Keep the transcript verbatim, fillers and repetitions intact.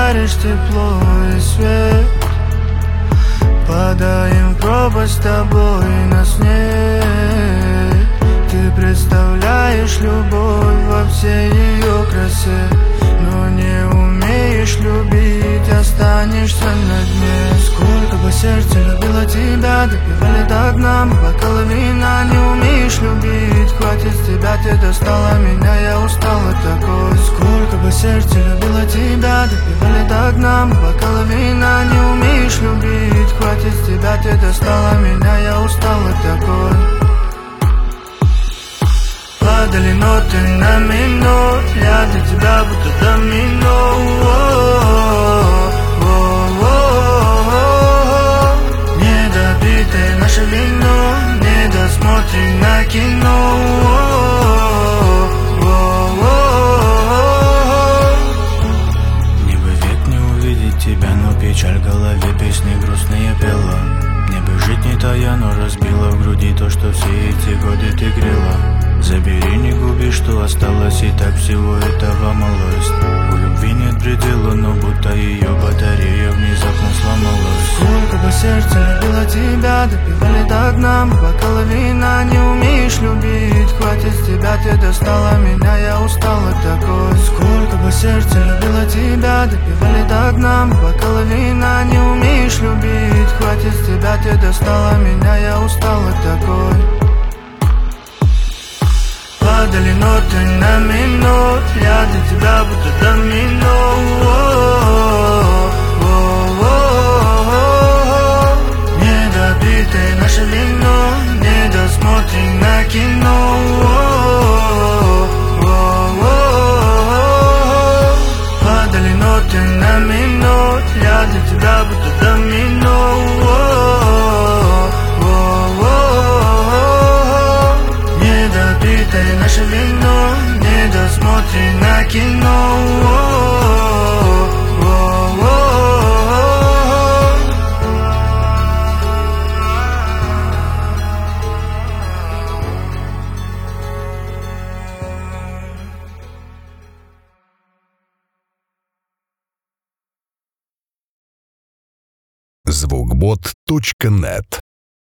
даришь тепло и свет. Падаем в пропасть с тобой, нас нет. Ты представляешь любовь во всей ее красе, но не умеешь любить, останешься на дне. Сколько бы сердце любило тебя, допивали до дна бокалы вина. Не умеешь любить, хватит с тебя, ты достала меня, я устал от такой. Сколько бы сердце любило тебя, допивали до дна бокалы вина. Не умеешь любить, хватит с тебя, ты достала меня, я устал от такой. Падали ноты на минор, я для тебя будто домино. Недопитое наше вино, недосмотрим на кино. Мне бы век не увидеть тебя, но печаль в голове песни грустные пела. Мне бы жить не тая, но разбила в груди то, что все эти годы ты грела. Забери, не губи, что осталось, и так всего этого малость. У любви нет предела, но будто ее батарея внезапно сломалась. Сколько бы сердце любило тебя, допивали до дна бокалы вина. Не умеешь любить, хватит с тебя, ты достала меня, я устал от такой. Сколько бы сердце любило тебя, допивали до дна бокалы вина. Не умеешь любить, хватит с тебя, ты достала меня, я устал от такой. Падали ноты на минор, я для тебя будто домино. Недопитое наше вино, недосмотрим на кино. Падали ноты на минор, я для тебя будто домино. Недопитое наше вино, недосмотрим на кино. звукбот точка нет